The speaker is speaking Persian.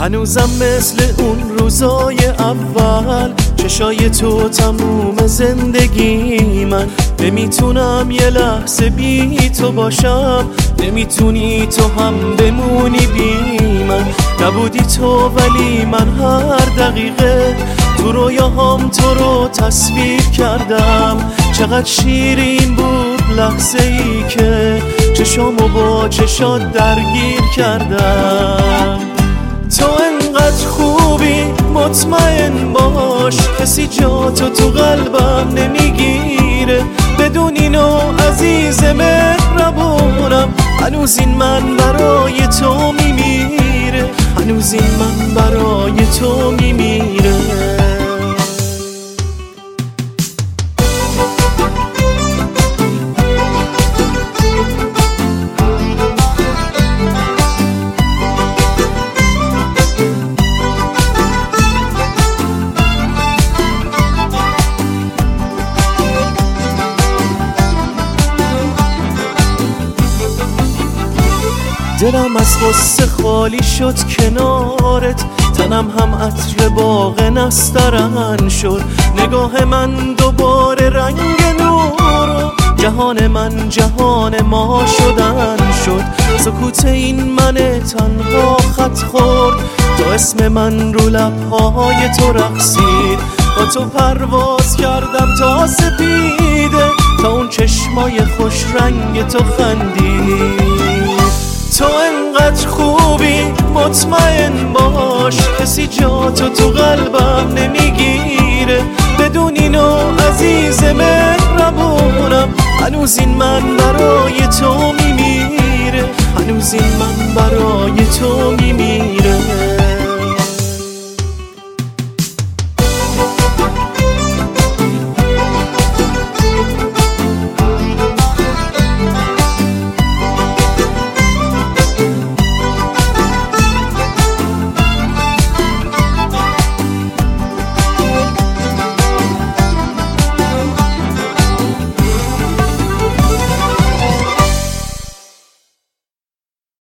هنوزم مثل اون روزای اول، چشای تو تموم زندگی من. نمیتونم یه لحظه بی تو باشم، نمیتونی تو هم بمونی بی من. نبودی تو ولی من هر دقیقه تو رویاهام تو رو تصویر کردم. چقدر شیرین بود لحظه ای که چشامو با چشات درگیر کردم. تو انقدر خوبی مطمئن باش، کسی جاتو تو قلبم نمیگیره. بدون اینو عزیز مهربونم، هنوز این من برای تو میمیره، هنوز این من برای تو میمیره. دلم از غصه خالی شد کنارت، تنم هم عطر باغ نسترن شد. نگاه من دوباره رنگ نور و جهان من جهان ما شدن شد. سکوت این من تنها خط خورد، تو اسم من رو لبهای تو رقصید. با تو پرواز کردم تا سپیده، تا اون چشمای خوش رنگ تو خندید. تو انقدر خوبی مطمئن باش، کسی جاتو تو قلبم نمیگیره. بدون اینو عزیز مهربونم، هنوز این من برای تو میمیره، هنوز این من برای تو میمیره.